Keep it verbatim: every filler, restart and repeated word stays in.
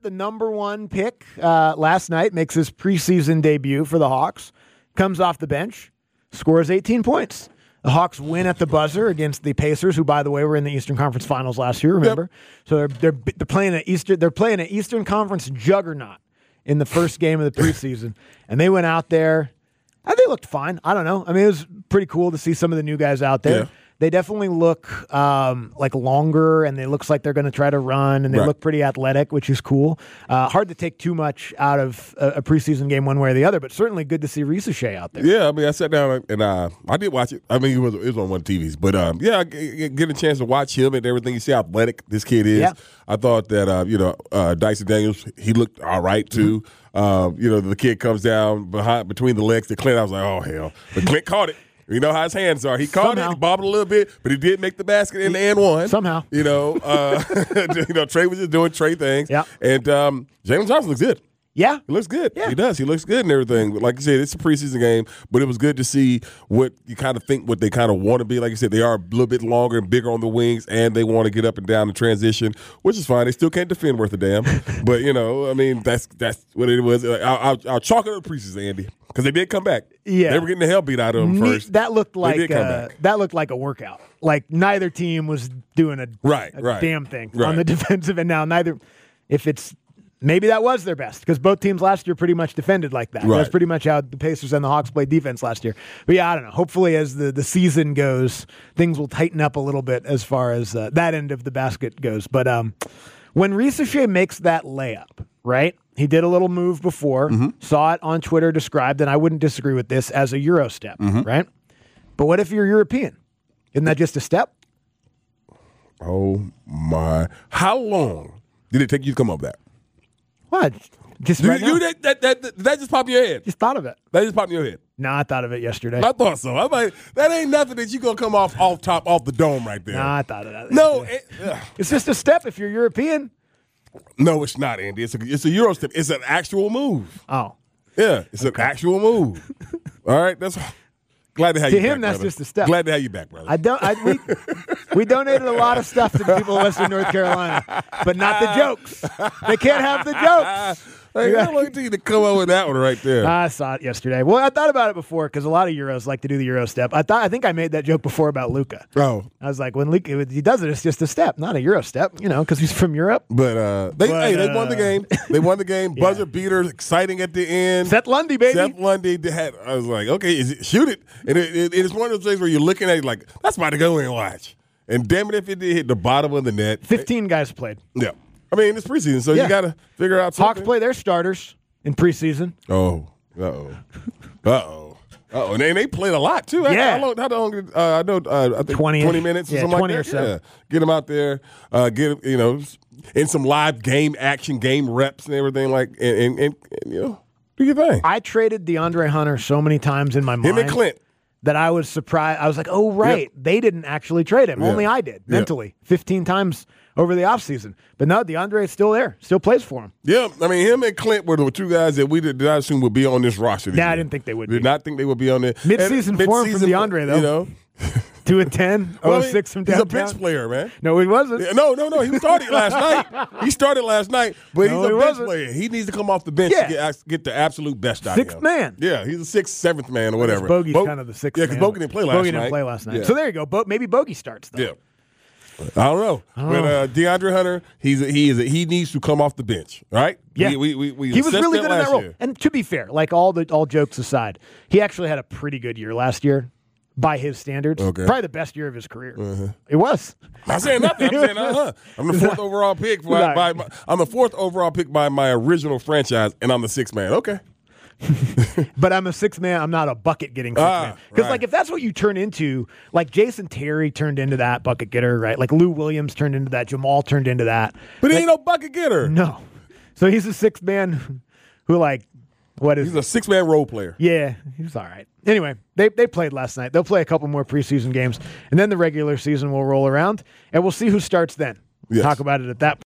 the number one pick uh, last night, makes his preseason debut for the Hawks, comes off the bench, scores eighteen points. The Hawks win at the buzzer against the Pacers, who, by the way, were in the Eastern Conference Finals last year. Remember, yep. so they're they're they're playing an Eastern they're playing an Eastern Conference juggernaut in the first game of the preseason, and they went out there. And they looked fine. I don't know. I mean, it was pretty cool to see some of the new guys out there. Yeah. They definitely look um, like longer, and it looks like they're going to try to run, and they right. look pretty athletic, which is cool. Uh, hard to take too much out of a, a preseason game one way or the other, but certainly good to see Risa Shea out there. Yeah, I mean, I sat down and uh, I did watch it. I mean, it was, it was on one of the T Vs. But, um, yeah, I get, get a chance to watch him and everything. You see how athletic this kid is. Yeah. I thought that, uh, you know, uh, Dyson Daniels, he looked all right, too. Mm-hmm. Uh, you know, the kid comes down behind between the legs to Clint. I was like, oh, hell. But Clint caught it. You know how his hands are. He caught Somehow. it, he bobbled a little bit, but he did make the basket in the and one. Somehow. You know, uh, you know, Trey was just doing Trey things. Yeah. And um, Jalen Johnson looks good. Yeah. He looks good. Yeah. He does. He looks good and everything. But like you said, it's a preseason game, but it was good to see what you kind of think what they kind of want to be. Like you said, they are a little bit longer and bigger on the wings, and they want to get up and down the transition, which is fine. They still can't defend worth a damn. But, you know, I mean, that's that's what it was. I'll, I'll, I'll chalk it up the preseason, Andy, because they did come back. Yeah. They were getting the hell beat out of them Ne- first. That looked like They did come uh, back. that looked like a workout. Like neither team was doing a, Right, a right. damn thing Right. on the defensive end. Now neither, if it's maybe that was their best because both teams last year pretty much defended like that. Right. That's pretty much how the Pacers and the Hawks played defense last year. But yeah, I don't know. Hopefully, as the, the season goes, things will tighten up a little bit as far as uh, that end of the basket goes. But um, when Risa Shea makes that layup, right? He did a little move before, Mm-hmm. saw it on Twitter described, and I wouldn't disagree with this as a Euro step, Mm-hmm. right? But what if you're European? Isn't that just a step? Oh, my. How long did it take you to come up with that? What? Just You, right you, now? that, that, that, that, that just popped in your head. Just thought of it. That just popped in your head. No, I thought of it yesterday. I thought so. I'm like, that ain't nothing that you gonna come off off top off the dome right there. No, I thought of that. no, yesterday. it, ugh. It's just a step if you're European. no, it's not, Andy. It's a it's a Euro step. It's an actual move. Oh. Yeah, it's an actual move. All right, that's glad to have To you back. him, that's brother. just a step. Glad to have you back, brother. I don't. I, we, we donated a lot of stuff to the people of Western North Carolina, but not the jokes. They can't have the jokes. Hey, how long did you to come up with that one right there? I saw it yesterday. Well, I thought about it before because a lot of Euros like to do the Euro step. I thought I think I made that joke before about Luka. oh, I was like, when Luka he does it, it's just a step, not a Euro step. You know, because he's from Europe. but uh, they But, hey, they won the uh, game. They won the game. Yeah. Buzzer beater, exciting at the end. Seth Lundy, baby. Seth Lundy they had. I was like, okay, is it, shoot it. And it, it, it's one of those things where you're looking at it like, that's about to go in and watch. And damn it, if it did hit the bottom of the net. Fifteen guys played. Yeah. I mean, it's preseason, so Yeah. you got to figure out something. Hawks play their starters in preseason. Oh, uh-oh. Uh-oh. Uh-oh. And they, they played a lot, too. How- Yeah. How long? How long did, uh, I know, uh, I think twenty-ish. twenty minutes or Yeah, something twenty like or that. so. Yeah. Get them out there. Uh, get, you know, in some live game action, game reps and everything like, and, and, and, and you know, do your thing. I traded DeAndre Hunter so many times in my mind Him and Clint. that I was surprised. I was like, oh, right. They didn't actually trade him. Yeah. Only I did, Yeah. mentally, fifteen times over the offseason. But no, DeAndre is still there, still plays for him. Yeah, I mean, him and Clint were the two guys that we did not assume would be on this roster. this Nah, I year. didn't think they would Did be. not think they would be on there. Mid-season And form from mid-season, DeAndre, though. You know, Two and ten, Well, I oh mean, six from he's a downtown. bench player, man. No, he wasn't. Yeah, No, no, no. He started last night. He started last night, but No, he's he a bench wasn't. player. He needs to come off the bench Yeah. to get, get the absolute best out Sixth of him. man. Yeah, he's a sixth, seventh man or whatever. Bogey's Bo- kind of the sixth Yeah, man. because Bogey didn't play last Bogey night. didn't play last night. Yeah. So there you go. Bo- maybe Bogey starts, though. Yeah. I don't know, but uh, DeAndre Hunter, he's a, he is a, he needs to come off the bench, right? Yeah, we we, we, we he was assessed really good in last that role. year. And to be fair, like all the all jokes aside, he actually had a pretty good year last year by his standards. Okay. Probably the best year of his career. It was. I'm not saying nothing. I'm saying uh-huh. I'm the fourth overall pick. By, Right. by my, I'm the fourth overall pick by my original franchise, and I'm the sixth man. Okay. But I'm a six man. I'm not a bucket getting six Ah, man. Because right. like if that's what you turn into, like Jason Terry turned into that bucket getter, right? Like Lou Williams turned into that. Jamal turned into that. But he Like, ain't no bucket getter. no. So he's a six man who like what is He's a six man role player. Yeah, he was all right. Anyway, they they played last night. They'll play a couple more preseason games, and then the regular season will roll around, and we'll see who starts then. Yes. Talk about it at that point.